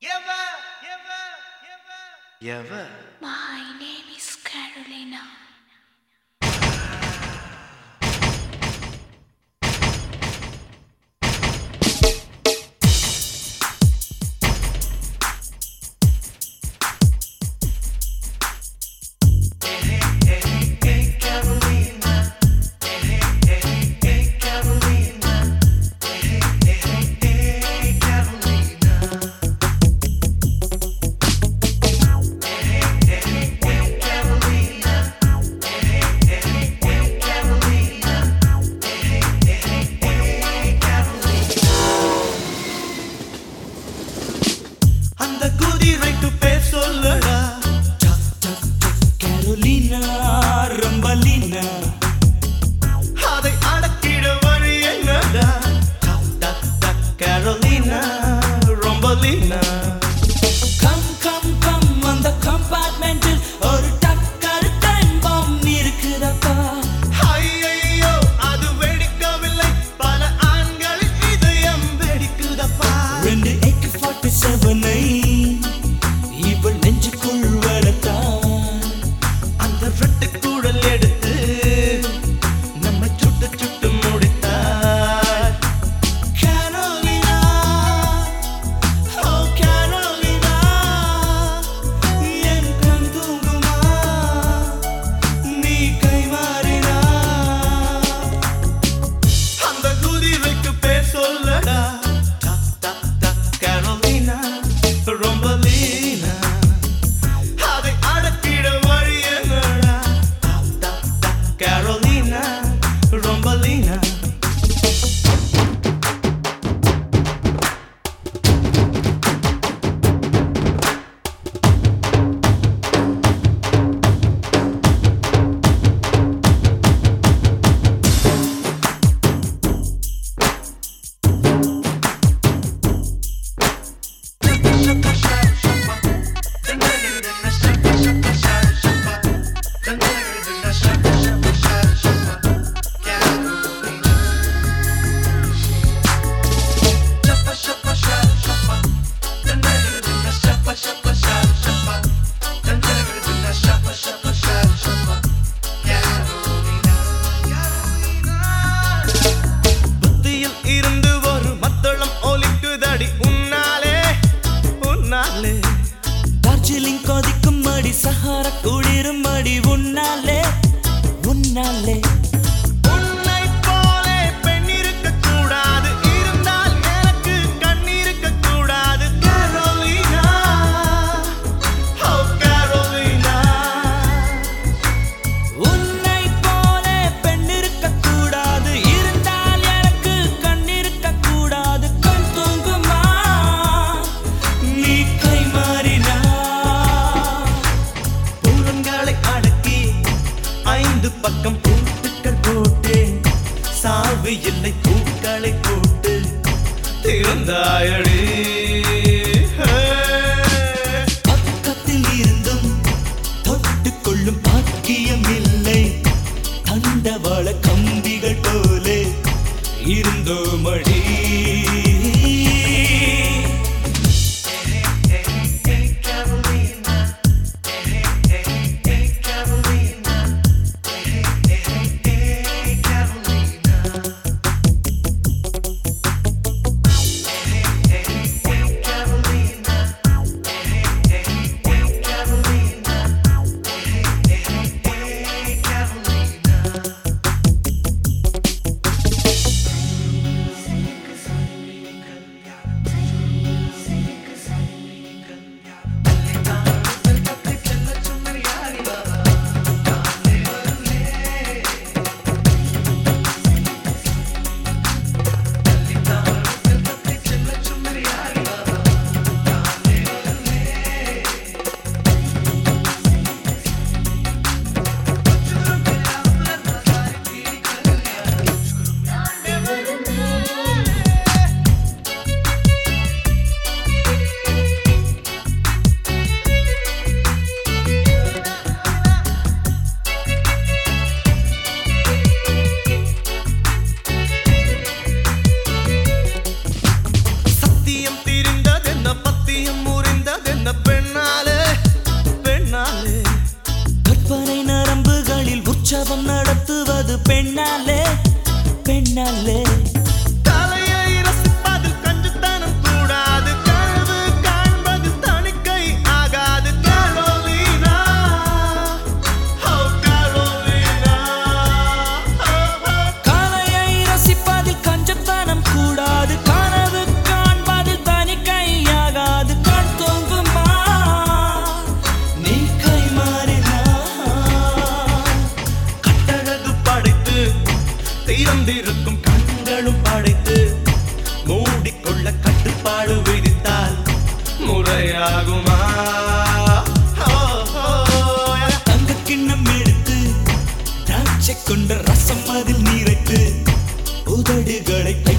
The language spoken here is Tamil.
Ever. My name is Carolina. Carolina, Rambalina. அதை அடக்கிட வழி என்னடா? Carolina, Rombalina. Come, come, come on the compartmental. ஒரு டக்கர் டைம் பாம் இருக்குதப்பா. ஐயையோ, அது வெடிக்கவில்லை, பல ஆண்களின் இதயம் வெடிக்குதப்பா. 2 AK-47 இவள் நெஞ்சுக்குள் வளர்த்தான். அந்த ரெட்டு கூடல் எடுத்து நம்ம சுட்டு சுட்டு முடித்தார். Carolina, oh Carolina, என் கண் தூங்குமா நீ கை மாறினா. அந்த குதிரைக்கு பேர் சொல்லடா. Carolina, Rombalina. அதை அடக்கிட வழி என்னடா? Carolina, Rombalina. புத்தியில் இருந்து ஒரு மத்தளம் ஒலிக்குதடி உன்னாலே உன்னாலே. உற்சவம் நடத்துவது பெண்ணாலே பெண்ணாலே தலையை ரசிப்பதில் கஞ்சத்தனம் கூடாது கனவு காண்பது தணிக்கை ஆகாது கரோலினா கரோலினா கலையை ரசிப்பதில் கஞ்சத்தனம் கூடாது கனவு காண்பதில் தணிக்கையாகாது கண் தூங்குமா நீ கை மாறினா கட்டழகு படைத்து திறந்திருக்கும் கண்களும் படைத்து மூடிக்கொள்ள கட்டுப்பாடு விதித்தால் முறையாகுமா தங்க கிண்ணம் எடுத்து திராட்சை கொண்ட ரசம் அதில் நீரைத்து உதடுகளை